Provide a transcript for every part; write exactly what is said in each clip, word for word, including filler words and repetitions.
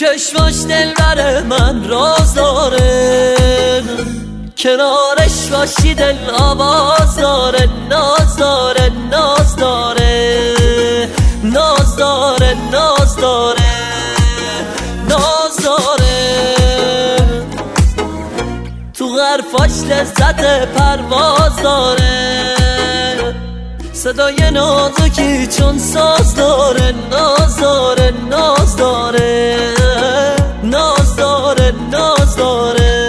چشماش دلبر من راز داره، کنارش باشی دل آواز داره، ناز داره ناز داره ناز داره ناز داره ناز داره. تو حرفاش لذت پرواز داره، صدای نازکی چون ساز داره، ناز داره ناز داره ناز داره ناز داره.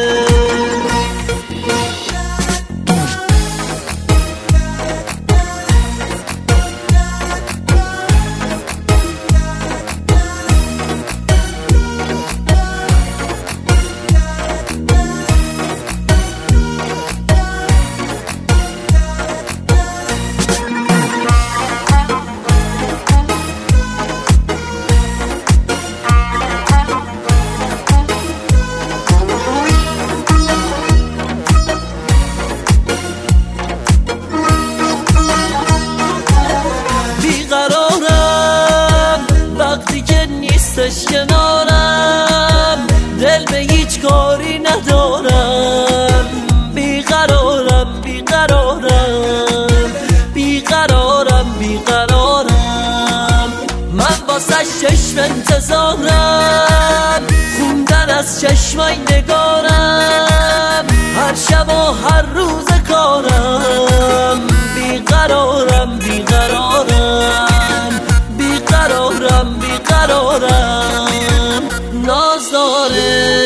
نیستش کنارم، دل به هیچ کاری ندارم، بیقرارم بیقرارم بیقرارم بیقرارم. من واسه چشم انتظارم، خوندن از چشمای نگارم، هر شب و هر روز کارم، بیقرارم بیقرارم بیقرارم بیقرارم. ناز داره،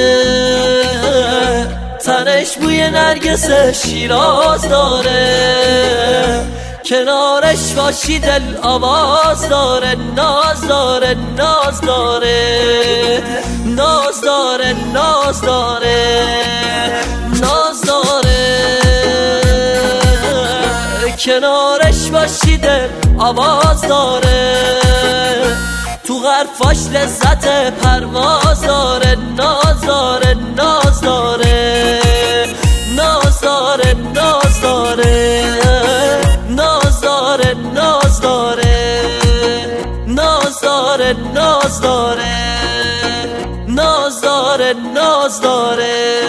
تنش بوی نرگس شیراز داره، کنارش باشی دل آواز داره، ناز داره ناز داره ناز داره ناز داره ناز داره. کنارش باشی دل آواز داره، تو حرفاش لذت پرواز داره، ناز داره ناز داره ناز داره ناز داره ناز داره ناز داره ناز داره ناز داره ناز داره ناز داره.